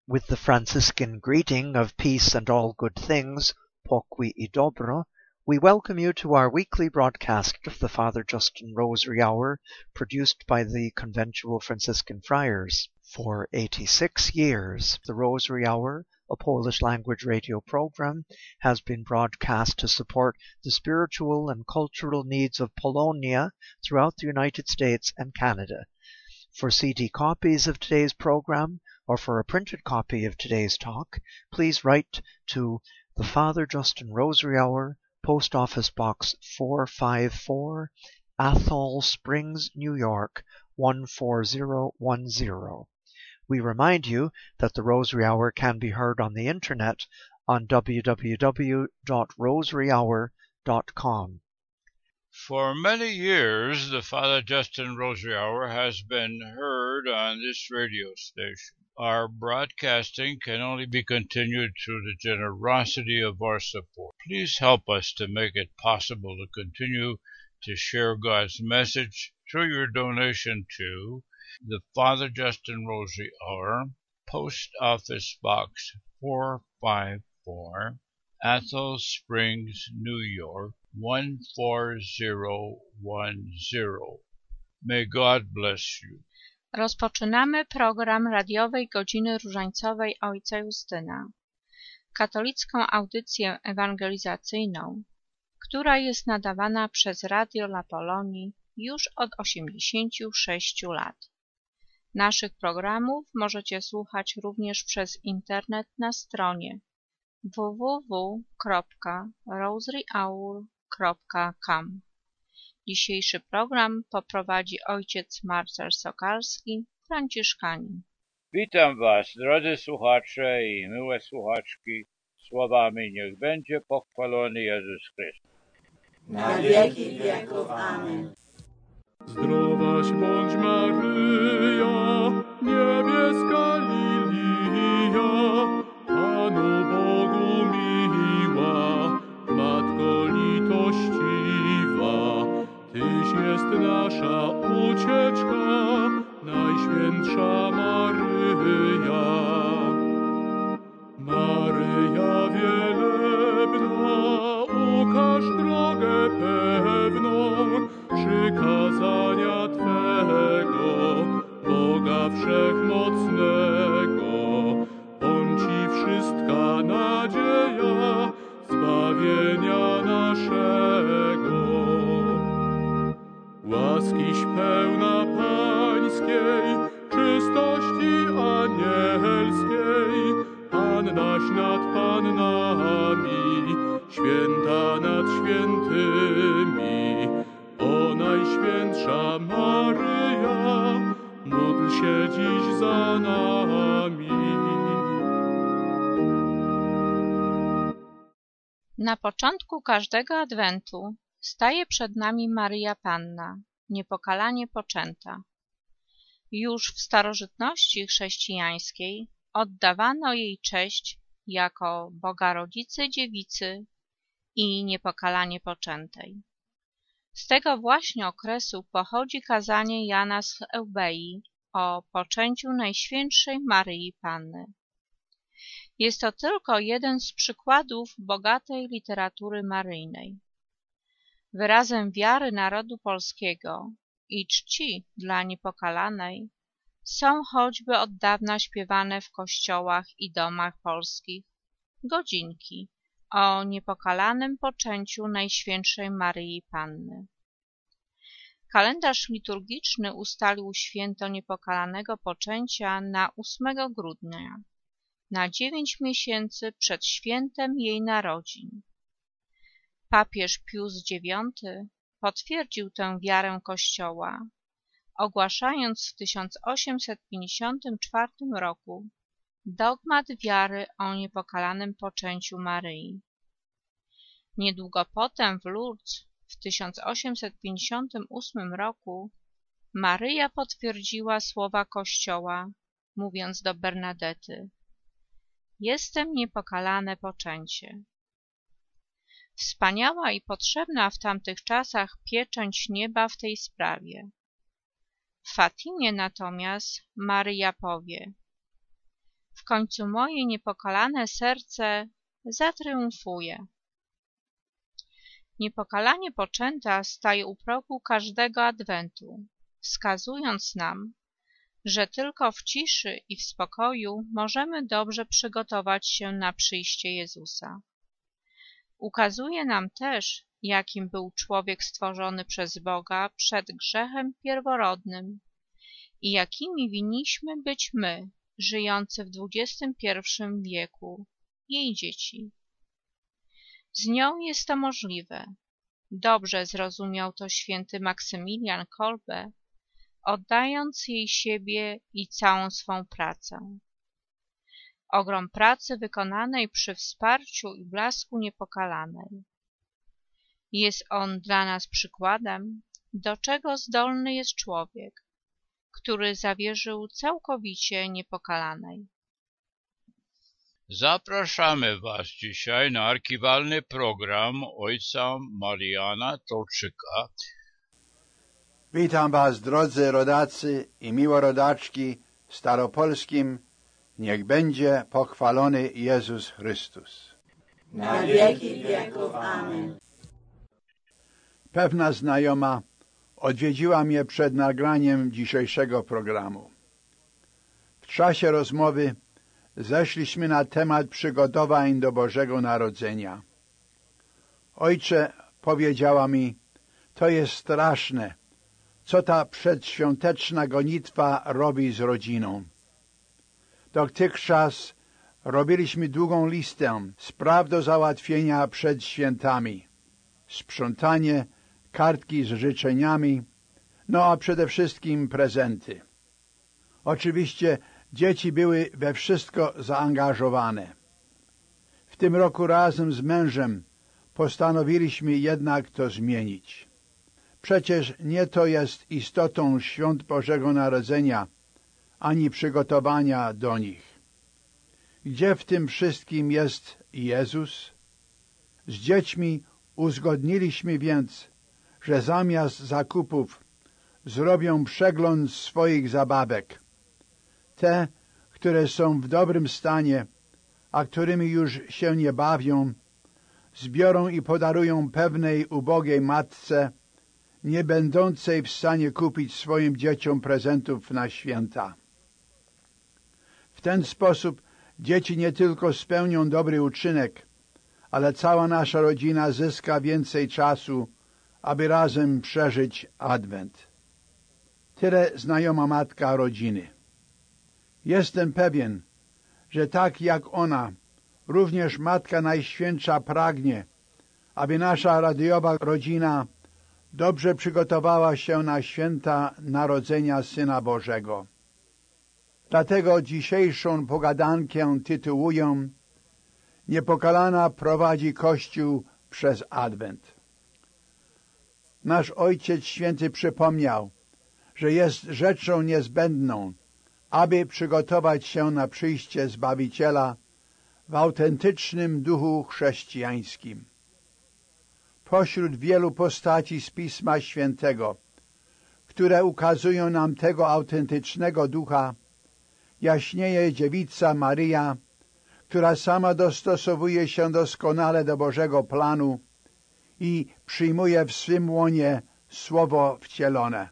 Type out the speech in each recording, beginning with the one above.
With the Franciscan greeting of peace and all good things, pokój i dobro, we welcome you to our weekly broadcast of the Father Justin Rosary Hour, produced by the Conventual Franciscan Friars. For 86 years, the Rosary Hour, a Polish language radio program, has been broadcast to support the spiritual and cultural needs of Polonia throughout the United States and Canada. For CD copies of today's program, or for a printed copy of today's talk, please write to the Father Justin Rosary Hour, Post Office Box 454, Athol Springs, New York 14010. We remind you that the Rosary Hour can be heard on the internet on www.rosaryhour.com. For many years, the Father Justin Rosary Hour has been heard on this radio station. Our broadcasting can only be continued through the generosity of our support. Please help us to make it possible to continue to share God's message through your donation to the Father Justin Rosary Hour, Post Office Box 454, Athol Springs, New York 14010. May God bless you. Rozpoczynamy program radiowej Godziny Różańcowej Ojca Justyna, katolicką audycję ewangelizacyjną, która jest nadawana przez Radio La Polonii już od 86 lat. Naszych programów możecie słuchać również przez internet na stronie www.rosaryhour.com. Dzisiejszy program poprowadzi ojciec Marcel Sokalski, franciszkanin. Witam Was, drodzy słuchacze i miłe słuchaczki, słowami niech będzie pochwalony Jezus Chrystus. Na wieki wieków. Amen. Zdrowaś bądź Maryjo, niebieska lilia, Panu Bogu miła, Matko litościwa, Tyś jest nasza ucieczka, Najświętsza Maryja. Maryja wielebna, ukaż drogę pewną, przykazania Twego, Boga Wszechmocnego. On Ci wszystka nadzieja zbawienia naszego. Łaskiś pełna Pańskiej, czystości anielskiej, Pannaś nad Pannami, święta nad świętymi. O Najświętsza Maryja, módl się dziś za nami. Na początku każdego adwentu staje przed nami Maryja Panna, niepokalanie poczęta. Już w starożytności chrześcijańskiej oddawano jej cześć jako Boga Rodzicy Dziewicy i niepokalanie poczętej. Z tego właśnie okresu pochodzi kazanie Jana z Eubei o poczęciu Najświętszej Maryi Panny. Jest to tylko jeden z przykładów bogatej literatury maryjnej. Wyrazem wiary narodu polskiego i czci dla niepokalanej są choćby od dawna śpiewane w kościołach i domach polskich godzinki o niepokalanym poczęciu Najświętszej Maryi Panny. Kalendarz liturgiczny ustalił święto niepokalanego poczęcia na 8 grudnia, na 9 miesięcy przed świętem jej narodzin. Papież Pius IX potwierdził tę wiarę Kościoła, ogłaszając w 1854 roku dogmat wiary o niepokalanym poczęciu Maryi. Niedługo potem w Lourdes w 1858 roku Maryja potwierdziła słowa Kościoła, mówiąc do Bernadety: jestem niepokalane poczęcie. Wspaniała i potrzebna w tamtych czasach pieczęć nieba w tej sprawie. W Fatimie natomiast Maryja powie: W końcu moje niepokalane serce zatriumfuje. Niepokalanie poczęta staje u progu każdego adwentu, wskazując nam, że tylko w ciszy i w spokoju możemy dobrze przygotować się na przyjście Jezusa. Ukazuje nam też, jakim był człowiek stworzony przez Boga przed grzechem pierworodnym i jakimi winniśmy być my, żyjący w XXI wieku, jej dzieci. Z nią jest to możliwe. Dobrze zrozumiał to święty Maksymilian Kolbe, oddając jej siebie i całą swą pracę. Ogrom pracy wykonanej przy wsparciu i blasku niepokalanej. Jest on dla nas przykładem, do czego zdolny jest człowiek, który zawierzył całkowicie niepokalanej. Zapraszamy Was dzisiaj na archiwalny program ojca Mariana Tolczyka. Witam Was, drodzy rodacy i miłorodaczki w Staropolskim. Niech będzie pochwalony Jezus Chrystus. Na wieki wieków. Amen. Pewna znajoma odwiedziła mnie przed nagraniem dzisiejszego programu. W czasie rozmowy zeszliśmy na temat przygotowań do Bożego Narodzenia. Ojcze, powiedziała mi, to jest straszne, co ta przedświąteczna gonitwa robi z rodziną. Dotychczas robiliśmy długą listę spraw do załatwienia przed świętami. Sprzątanie, kartki z życzeniami, no a przede wszystkim prezenty. Oczywiście dzieci były we wszystko zaangażowane. W tym roku razem z mężem postanowiliśmy jednak to zmienić. Przecież nie to jest istotą świąt Bożego Narodzenia, ani przygotowania do nich. Gdzie w tym wszystkim jest Jezus? Z dziećmi uzgodniliśmy więc, że zamiast zakupów zrobią przegląd swoich zabawek. Te, które są w dobrym stanie, a którymi już się nie bawią, zbiorą i podarują pewnej ubogiej matce, nie będącej w stanie kupić swoim dzieciom prezentów na święta. W ten sposób dzieci nie tylko spełnią dobry uczynek, ale cała nasza rodzina zyska więcej czasu, aby razem przeżyć Adwent. Tyle znajoma matka rodziny. Jestem pewien, że tak jak ona, również Matka Najświętsza pragnie, aby nasza radiowa rodzina dobrze przygotowała się na święta Narodzenia Syna Bożego. Dlatego dzisiejszą pogadankę tytułuję Niepokalana prowadzi Kościół przez Adwent. Nasz Ojciec Święty przypomniał, że jest rzeczą niezbędną, aby przygotować się na przyjście Zbawiciela w autentycznym duchu chrześcijańskim. Pośród wielu postaci z Pisma Świętego, które ukazują nam tego autentycznego ducha, jaśnieje dziewica Maryja, która sama dostosowuje się doskonale do Bożego planu i przyjmuje w swym łonie Słowo wcielone.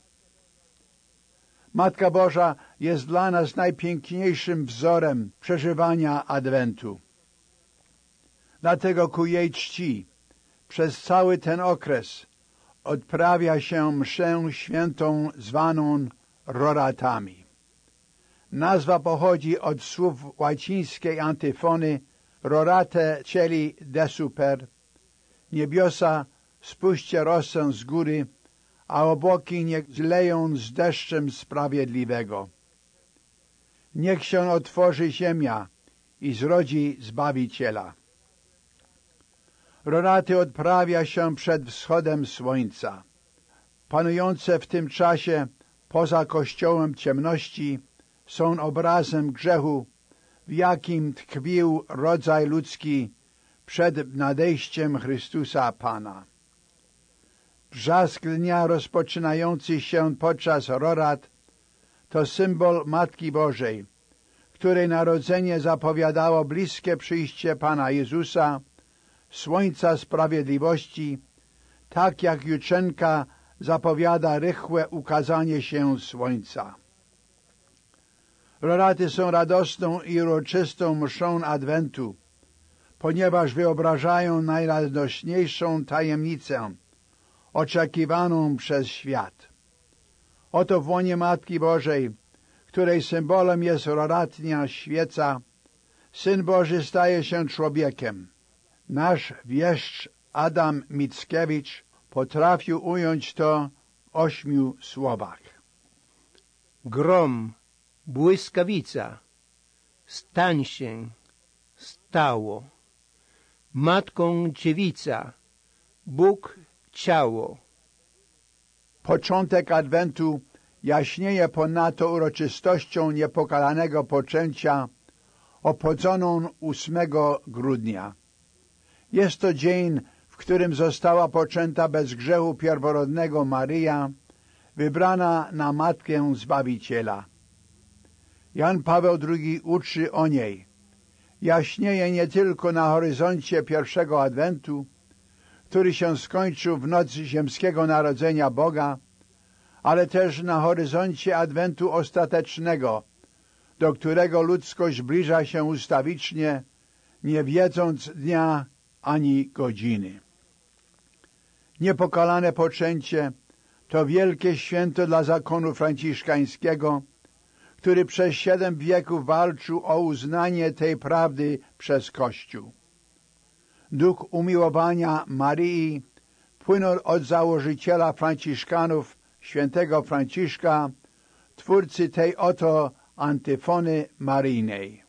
Matka Boża jest dla nas najpiękniejszym wzorem przeżywania Adwentu. Dlatego ku jej czci przez cały ten okres odprawia się mszę świętą zwaną roratami. Nazwa pochodzi od słów łacińskiej antyfony rorate cieli de super. Niebiosa spuśćcie rosę z góry, a obłoki niech zleją z deszczem sprawiedliwego. Niech się otworzy ziemia i zrodzi Zbawiciela. Roraty odprawia się przed wschodem słońca. Panujące w tym czasie poza Kościołem ciemności są obrazem grzechu, w jakim tkwił rodzaj ludzki przed nadejściem Chrystusa Pana. Brzask dnia rozpoczynający się podczas rorat to symbol Matki Bożej, której narodzenie zapowiadało bliskie przyjście Pana Jezusa, słońca sprawiedliwości, tak jak jutrzenka zapowiada rychłe ukazanie się słońca. Roraty są radosną i uroczystą mszą Adwentu, ponieważ wyobrażają najradośniejszą tajemnicę, oczekiwaną przez świat. Oto w łonie Matki Bożej, której symbolem jest roratnia świeca, Syn Boży staje się człowiekiem. Nasz wieszcz Adam Mickiewicz potrafił ująć to w 8 słowach. Grom, błyskawica, stań się, stało. Matką dziewica, Bóg ciało. Początek Adwentu jaśnieje ponadto uroczystością niepokalanego poczęcia obchodzoną 8 grudnia. Jest to dzień, w którym została poczęta bez grzechu pierworodnego Maryja, wybrana na Matkę Zbawiciela. Jan Paweł II uczy o niej. Jaśnieje nie tylko na horyzoncie pierwszego Adwentu, który się skończył w nocy ziemskiego narodzenia Boga, ale też na horyzoncie Adwentu ostatecznego, do którego ludzkość zbliża się ustawicznie, nie wiedząc dnia ani godziny. Niepokalane poczęcie to wielkie święto dla zakonu franciszkańskiego, który przez 7 wieków walczył o uznanie tej prawdy przez Kościół. Duch umiłowania Maryi płynął od założyciela Franciszkanów, świętego Franciszka, twórcy tej oto antyfony maryjnej.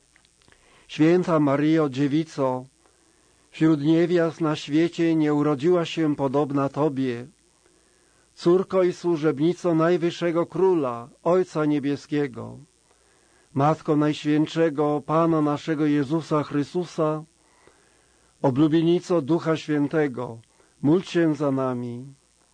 Święta Maryjo Dziewico, wśród niewiast na świecie nie urodziła się podobna Tobie, córko i służebnico Najwyższego Króla, Ojca Niebieskiego, Matko Najświętszego Pana naszego Jezusa Chrystusa, oblubienico Ducha Świętego, módl się za nami.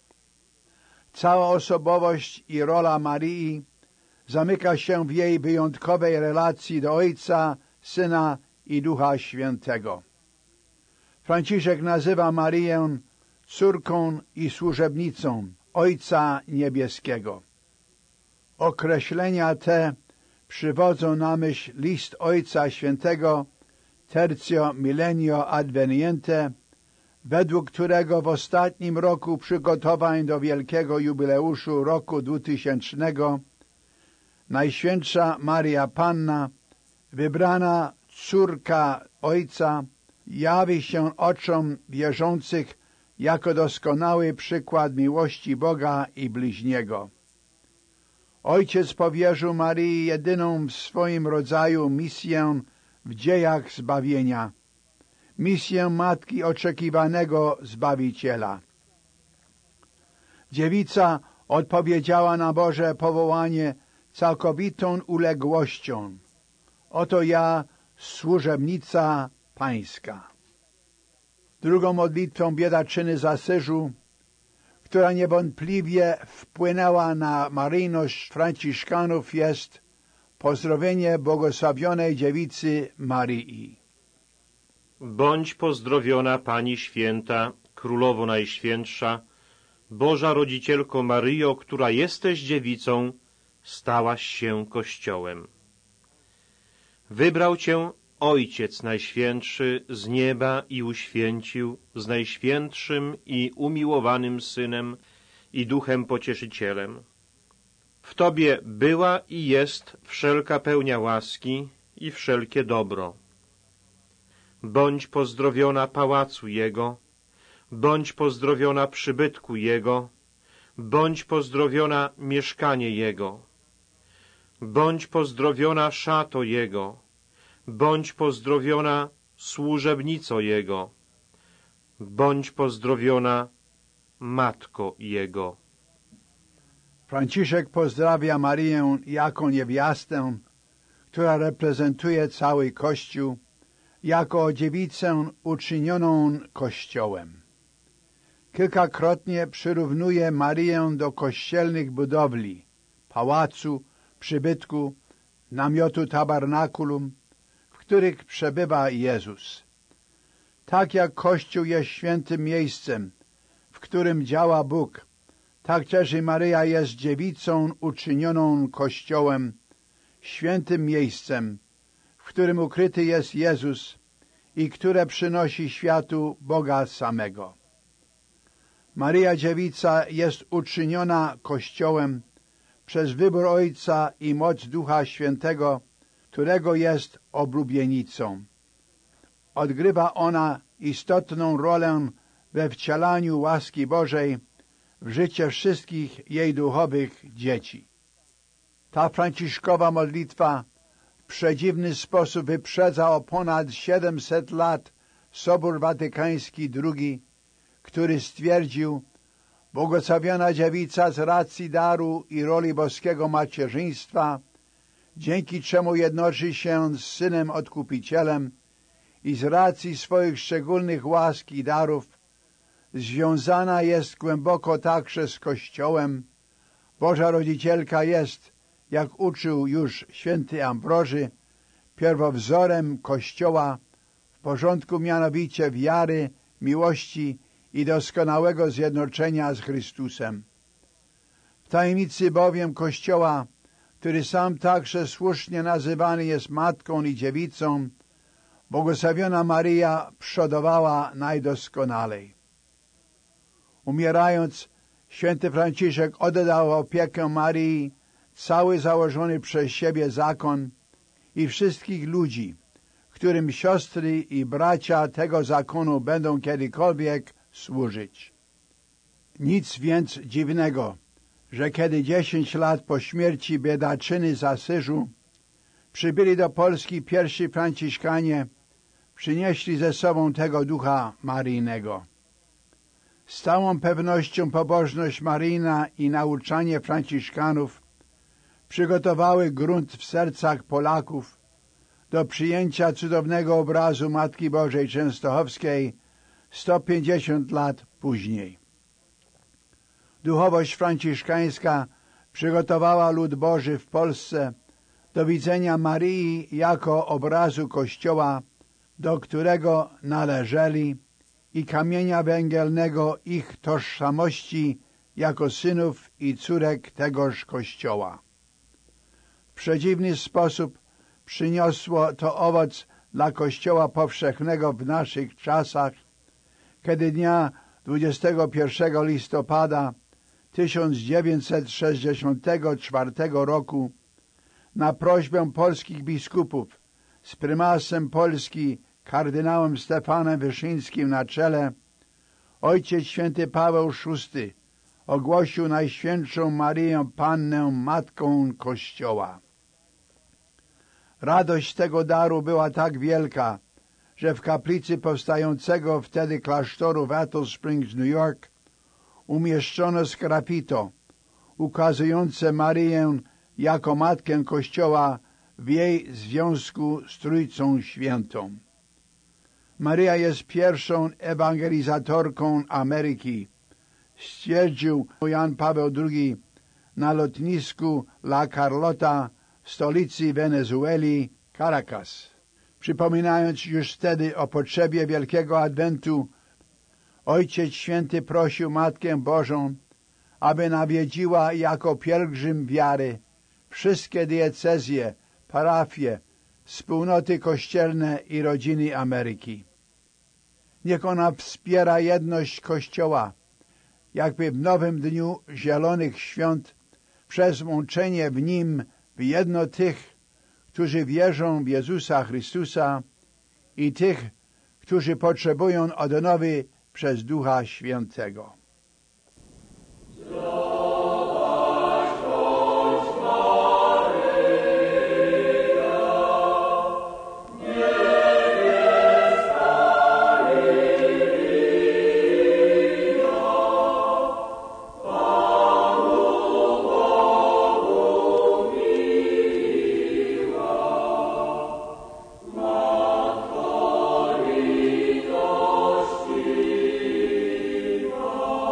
Cała osobowość i rola Maryi zamyka się w jej wyjątkowej relacji do Ojca, Syna i Ducha Świętego. Franciszek nazywa Maryję córką i służebnicą Ojca Niebieskiego. Określenia te przywodzą na myśl list Ojca Świętego Tertio Millennio Adveniente, według którego w ostatnim roku przygotowań do wielkiego jubileuszu roku 2000 Najświętsza Maria Panna, wybrana córka Ojca, jawi się oczom wierzących jako doskonały przykład miłości Boga i bliźniego. Ojciec powierzył Maryi jedyną w swoim rodzaju misję w dziejach zbawienia, misję Matki oczekiwanego Zbawiciela. Dziewica odpowiedziała na Boże powołanie całkowitą uległością. Oto ja, służebnica Pańska. Drugą modlitwą biedaczyny z Asyżu, która niewątpliwie wpłynęła na maryjność franciszkanów, jest pozdrowienie błogosławionej dziewicy Maryi. Bądź pozdrowiona Pani Święta, Królowo Najświętsza, Boża Rodzicielko Maryjo, która jesteś dziewicą, stałaś się Kościołem. Wybrał Cię Ojciec Najświętszy z nieba i uświęcił z Najświętszym i umiłowanym Synem i Duchem Pocieszycielem. W Tobie była i jest wszelka pełnia łaski i wszelkie dobro. Bądź pozdrowiona pałacu Jego, bądź pozdrowiona przybytku Jego, bądź pozdrowiona mieszkanie Jego, bądź pozdrowiona szato Jego, bądź pozdrowiona służebnico Jego, bądź pozdrowiona Matko Jego. Franciszek pozdrawia Maryję jako niewiastę, która reprezentuje cały Kościół, jako dziewicę uczynioną Kościołem. Kilkakrotnie przyrównuje Maryję do kościelnych budowli, pałacu, przybytku, namiotu tabernakulum, w których przebywa Jezus. Tak jak Kościół jest świętym miejscem, w którym działa Bóg, tak też i Maryja jest dziewicą uczynioną Kościołem, świętym miejscem, w którym ukryty jest Jezus i które przynosi światu Boga samego. Maryja Dziewica jest uczyniona Kościołem przez wybór Ojca i moc Ducha Świętego, którego jest oblubienicą. Odgrywa ona istotną rolę we wcielaniu łaski Bożej w życie wszystkich jej duchowych dzieci. Ta franciszkowa modlitwa w przedziwny sposób wyprzedza o ponad 700 lat Sobór Watykański II, który stwierdził: błogosławiona dziewica z racji daru i roli boskiego macierzyństwa, dzięki czemu jednoczy się z Synem Odkupicielem i z racji swoich szczególnych łask i darów, związana jest głęboko także z Kościołem. Boża Rodzicielka jest, jak uczył już święty Ambroży, pierwowzorem Kościoła w porządku mianowicie wiary, miłości i doskonałego zjednoczenia z Chrystusem. W tajemnicy bowiem Kościoła, który sam także słusznie nazywany jest matką i dziewicą, błogosławiona Maryja przodowała najdoskonalej. Umierając, święty Franciszek oddał opiekę Maryi cały założony przez siebie zakon i wszystkich ludzi, którym siostry i bracia tego zakonu będą kiedykolwiek służyć. Nic więc dziwnego, że kiedy 10 lat po śmierci biedaczyny z Asyżu przybyli do Polski pierwsi Franciszkanie, przynieśli ze sobą tego ducha maryjnego. Z całą pewnością pobożność maryjna i nauczanie Franciszkanów przygotowały grunt w sercach Polaków do przyjęcia cudownego obrazu Matki Bożej Częstochowskiej 150 lat później. Duchowość franciszkańska przygotowała lud Boży w Polsce do widzenia Maryi jako obrazu Kościoła, do którego należeli, i kamienia węgielnego ich tożsamości jako synów i córek tegoż Kościoła. W przedziwny sposób przyniosło to owoc dla Kościoła powszechnego w naszych czasach, kiedy dnia 21 listopada 1964 roku na prośbę polskich biskupów z prymasem Polski kardynałem Stefanem Wyszyńskim na czele, Ojciec Święty Paweł VI ogłosił Najświętszą Maryję Pannę Matką Kościoła. Radość tego daru była tak wielka, że w kaplicy powstającego wtedy klasztoru w Atoll Springs, New York, umieszczono sgrafito ukazujące Maryję jako Matkę Kościoła w jej związku z Trójcą Świętą. Maryja jest pierwszą ewangelizatorką Ameryki, stwierdził Jan Paweł II na lotnisku La Carlota w stolicy Wenezueli, Caracas. Przypominając już wtedy o potrzebie Wielkiego Adwentu, Ojciec Święty prosił Matkę Bożą, aby nawiedziła jako pielgrzym wiary wszystkie diecezje, parafie, wspólnoty kościelne i rodziny Ameryki. Niech ona wspiera jedność Kościoła, jakby w nowym dniu Zielonych Świąt, przez łączenie w nim w jedno tych, którzy wierzą w Jezusa Chrystusa, i tych, którzy potrzebują odnowy przez Ducha Świętego. Amen.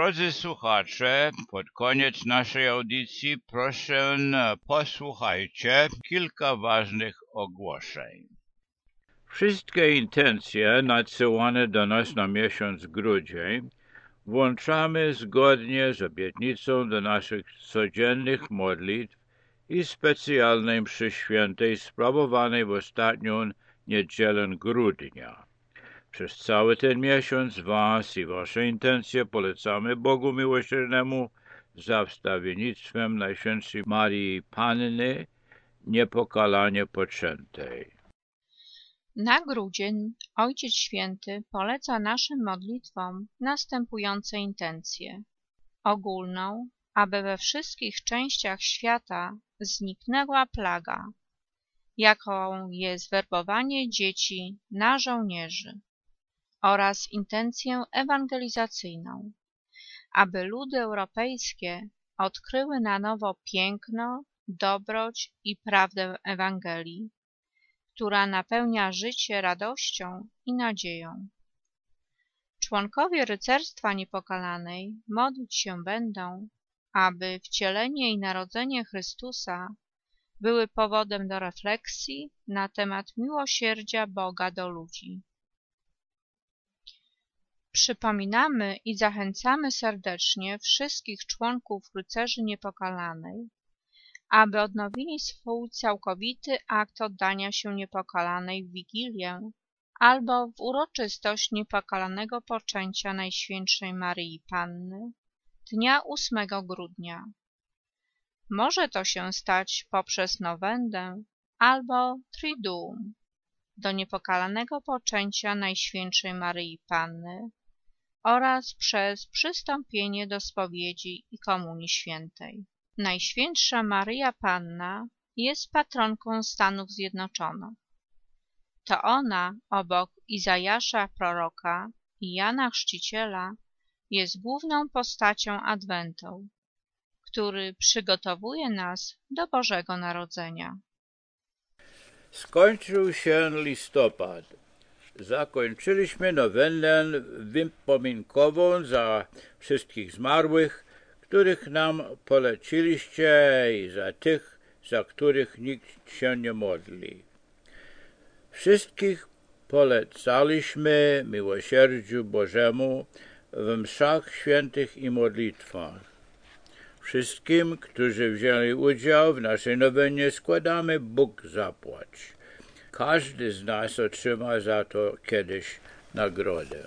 Drodzy słuchacze, pod koniec naszej audycji proszę posłuchajcie kilka ważnych ogłoszeń. Wszystkie intencje nadsyłane do nas na miesiąc grudzień włączamy zgodnie z obietnicą do naszych codziennych modlitw i specjalnej mszy świętej sprawowanej w ostatnią niedzielę grudnia. Przez cały ten miesiąc was i wasze intencje polecamy Bogu Miłosiernemu za wstawiennictwem Najświętszej Marii Panny niepokalanie poczętej. Na grudzień Ojciec Święty poleca naszym modlitwom następujące intencje. Ogólną, aby we wszystkich częściach świata zniknęła plaga, jaką jest werbowanie dzieci na żołnierzy, oraz intencję ewangelizacyjną, aby ludy europejskie odkryły na nowo piękno, dobroć i prawdę Ewangelii, która napełnia życie radością i nadzieją. Członkowie Rycerstwa Niepokalanej modlić się będą, aby wcielenie i narodzenie Chrystusa były powodem do refleksji na temat miłosierdzia Boga do ludzi. Przypominamy i zachęcamy serdecznie wszystkich członków Rycerzy Niepokalanej, aby odnowili swój całkowity akt oddania się Niepokalanej w Wigilię albo w uroczystość Niepokalanego Poczęcia Najświętszej Maryi Panny dnia 8 grudnia. Może to się stać poprzez nowendę albo triduum do Niepokalanego Poczęcia Najświętszej Maryi Panny oraz przez przystąpienie do spowiedzi i Komunii Świętej. Najświętsza Maryja Panna jest patronką Stanów Zjednoczonych. To ona, obok Izajasza proroka i Jana Chrzciciela, jest główną postacią Adwentu, który przygotowuje nas do Bożego Narodzenia. Skończył się listopad. Zakończyliśmy nowennę wypominkową za wszystkich zmarłych, których nam poleciliście, i za tych, za których nikt się nie modli. Wszystkich polecaliśmy miłosierdziu Bożemu w mszach świętych i modlitwach. Wszystkim, którzy wzięli udział w naszej nowennie, składamy Bóg zapłać. Każdy z nas otrzyma za to kiedyś nagrodę.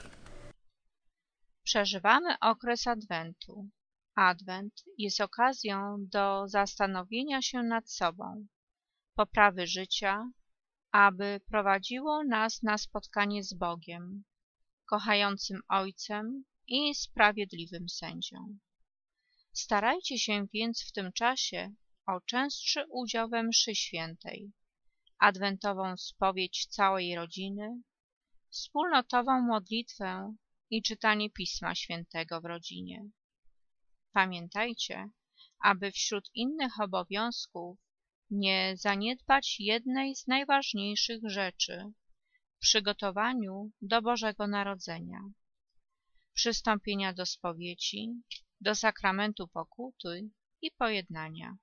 Przeżywamy okres Adwentu. Adwent jest okazją do zastanowienia się nad sobą, poprawy życia, aby prowadziło nas na spotkanie z Bogiem, kochającym Ojcem i sprawiedliwym Sędzią. Starajcie się więc w tym czasie o częstszy udział we mszy świętej, adwentową spowiedź całej rodziny, wspólnotową modlitwę i czytanie Pisma Świętego w rodzinie. Pamiętajcie, aby wśród innych obowiązków nie zaniedbać jednej z najważniejszych rzeczy w przygotowaniu do Bożego Narodzenia, przystąpienia do spowiedzi, do sakramentu pokuty i pojednania.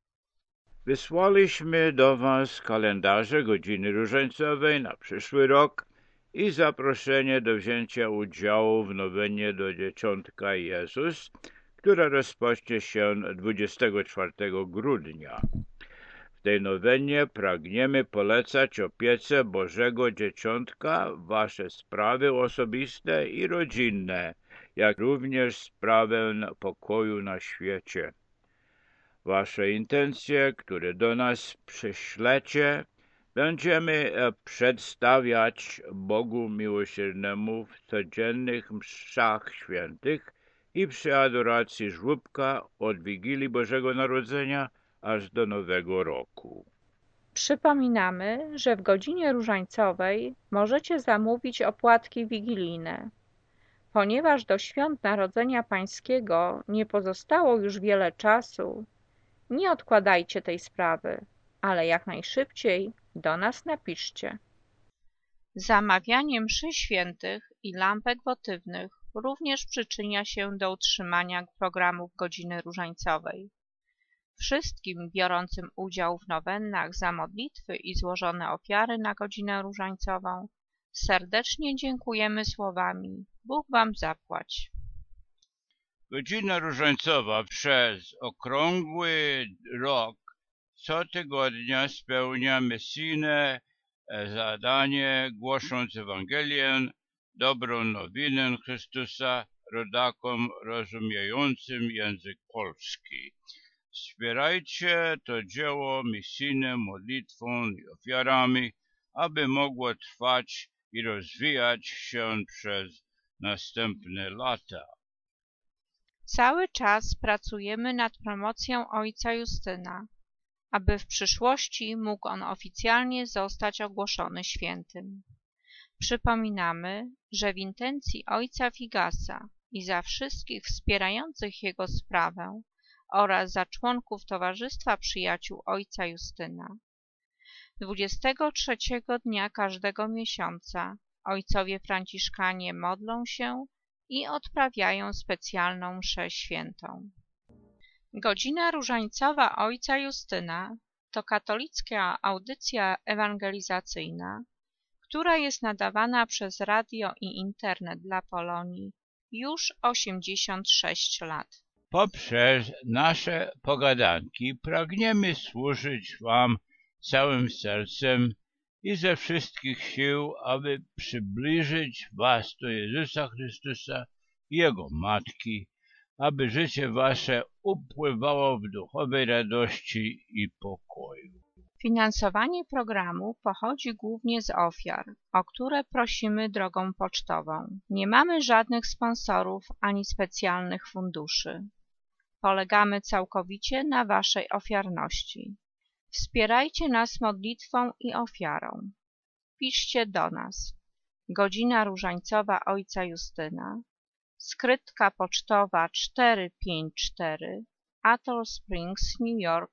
Wysłaliśmy do was kalendarze Godziny Różańcowej na przyszły rok i zaproszenie do wzięcia udziału w nowennie do Dzieciątka Jezus, która rozpocznie się 24 grudnia. W tej nowennie pragniemy polecać opiece Bożego Dzieciątka wasze sprawy osobiste i rodzinne, jak również sprawę pokoju na świecie. Wasze intencje, które do nas przyślecie, będziemy przedstawiać Bogu Miłosiernemu w codziennych mszach świętych i przy adoracji żłóbka od Wigilii Bożego Narodzenia aż do Nowego Roku. Przypominamy, że w Godzinie Różańcowej możecie zamówić opłatki wigilijne. Ponieważ do świąt Narodzenia Pańskiego nie pozostało już wiele czasu, nie odkładajcie tej sprawy, ale jak najszybciej do nas napiszcie. Zamawianie mszy świętych i lampek wotywnych również przyczynia się do utrzymania programów Godziny Różańcowej. Wszystkim biorącym udział w nowennach za modlitwy i złożone ofiary na Godzinę Różańcową serdecznie dziękujemy słowami: Bóg wam zapłać. Godzina Różańcowa przez okrągły rok co tygodnia spełnia misyjne zadanie, głosząc Ewangelię, dobrą nowinę Chrystusa rodakom rozumiejącym język polski. Wspierajcie to dzieło misyjne modlitwą i ofiarami, aby mogło trwać i rozwijać się przez następne lata. Cały czas pracujemy nad promocją ojca Justyna, aby w przyszłości mógł on oficjalnie zostać ogłoszony świętym. Przypominamy, że w intencji ojca Figasa i za wszystkich wspierających jego sprawę oraz za członków Towarzystwa Przyjaciół ojca Justyna 23 dnia każdego miesiąca ojcowie franciszkanie modlą się i odprawiają specjalną mszę świętą. Godzina Różańcowa ojca Justyna to katolicka audycja ewangelizacyjna, która jest nadawana przez radio i internet dla Polonii już 86 lat. Poprzez nasze pogadanki pragniemy służyć wam całym sercem i ze wszystkich sił, aby przybliżyć was do Jezusa Chrystusa i Jego Matki, aby życie wasze upływało w duchowej radości i pokoju. Finansowanie programu pochodzi głównie z ofiar, o które prosimy drogą pocztową. Nie mamy żadnych sponsorów ani specjalnych funduszy. Polegamy całkowicie na waszej ofiarności. Wspierajcie nas modlitwą i ofiarą. Piszcie do nas. Godzina Różańcowa ojca Justyna, skrytka pocztowa 454, Atoll Springs, New York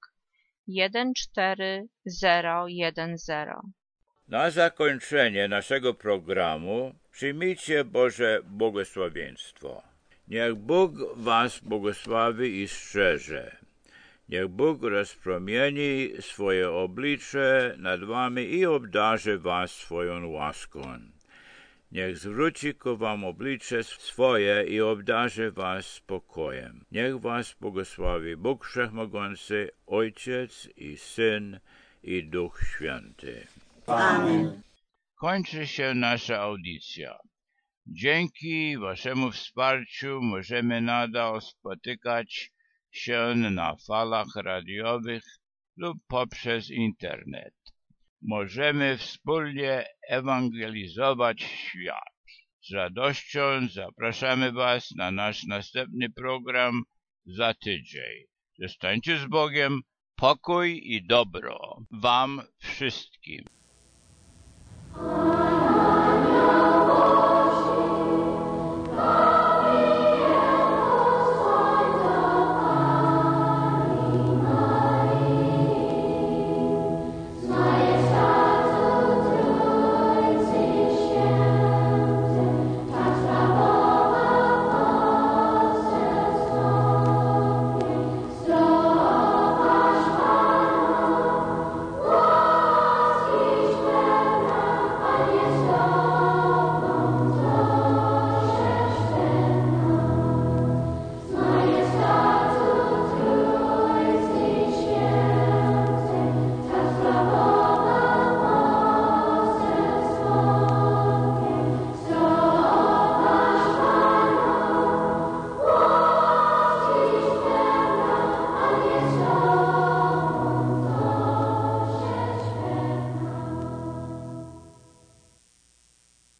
14010. Na zakończenie naszego programu przyjmijcie Boże błogosławieństwo. Niech Bóg was błogosławi i strzeże. Niech Bóg rozpromieni swoje oblicze nad wami i obdarzy was swoją łaską. Niech zwróci ku wam oblicze swoje i obdarzy was spokojem. Niech was błogosławi Bóg Wszechmogący, Ojciec i Syn i Duch Święty. Amen. Kończy się nasza audycja. Dzięki waszemu wsparciu możemy nadal spotykać się na falach radiowych lub poprzez internet. Możemy wspólnie ewangelizować świat. Z radością zapraszamy was na nasz następny program za tydzień. Zostańcie z Bogiem, pokój i dobro wam wszystkim.